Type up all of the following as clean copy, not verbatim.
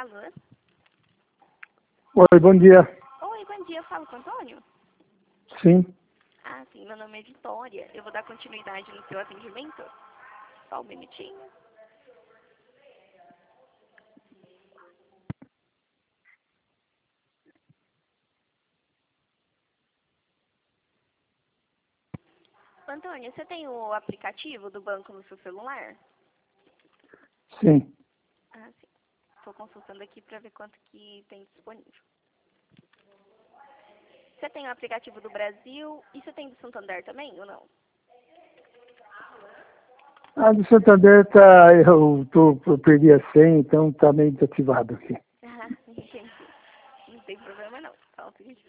Alô? Oi, bom dia. Oi, bom dia. Eu falo com o Antônio? Sim, Ah, sim. Meu nome é Vitória. Eu vou dar continuidade no seu atendimento. Só um minutinho. Antônio, você tem o aplicativo do banco no seu celular? sim. Ah, sim. Estou consultando aqui para ver quanto que tem disponível. Você tem o aplicativo do Brasil e você tem do Santander também ou não? A do Santander eu perdi a senha, então tá meio desativado aqui. Ah, entendi. Não tem problema não. Só um segundo.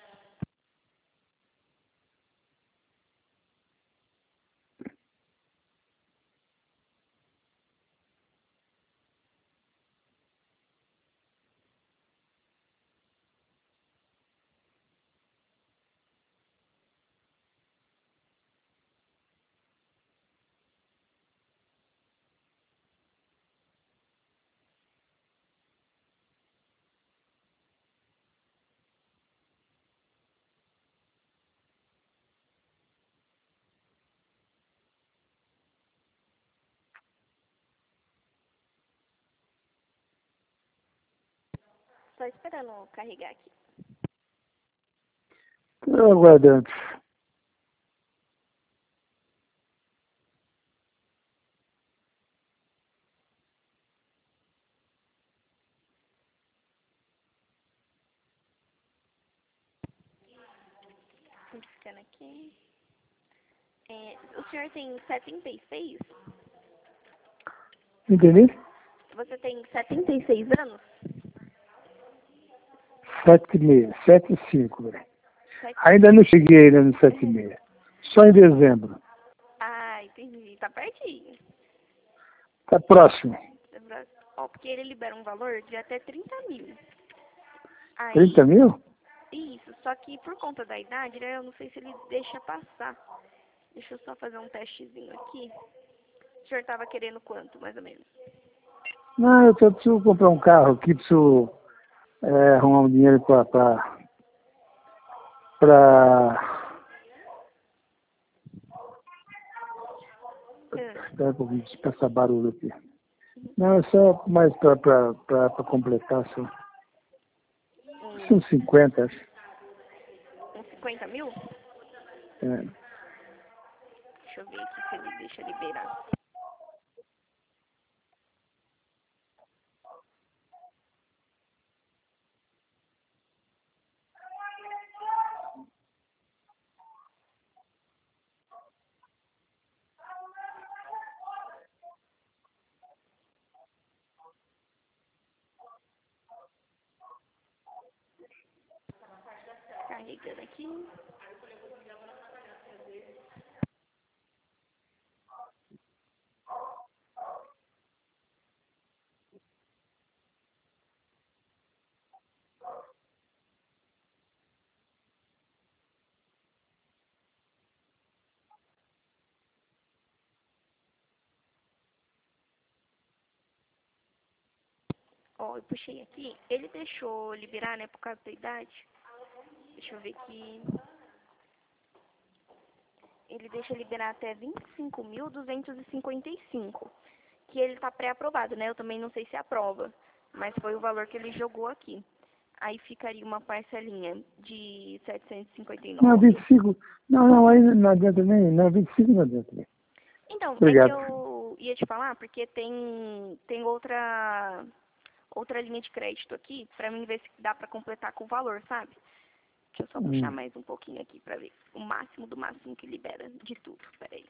Só esperando carregar aqui. Tô aguardando. Ficando aqui. O senhor tem 76? Entendi? Você tem 76 anos? 7,6, 7,5, velho. Sete- Ainda não cheguei ainda no 7,6. Só em dezembro. Ah, entendi. Tá pertinho. Tá próximo. Ó, porque ele libera um valor de até 30 mil. 30 Aí, mil? isso. Só que por conta da idade, né, eu não sei se ele deixa passar. Deixa eu só fazer um testezinho aqui. O senhor tava querendo quanto, mais ou menos? Não, preciso comprar um carro aqui, preciso arrumar um dinheiro pra... Espera um pouquinho, deixa eu passar barulho aqui. Não, é só mais pra completar, só. São 50, acho. Uns 50 mil? É. Deixa eu ver aqui se ele deixa liberar. Carregando aqui. Ó, eu puxei aqui. Ele deixou liberar, né, por causa da idade. Deixa eu ver aqui. Ele deixa liberar até 25.255. Que ele tá pré-aprovado, né? Eu também não sei se aprova. Mas foi o valor que ele jogou aqui. Aí ficaria uma parcelinha de Não, 759. 25. Não, aí não adianta nem. Não, 25 não adianta nem. Então, é que Obrigado. eu ia te falar, porque tem outra linha de crédito aqui, pra mim ver se dá pra completar com o valor, sabe? Deixa eu só puxar mais um pouquinho aqui pra ver o máximo do máximo que libera de tudo. Peraí.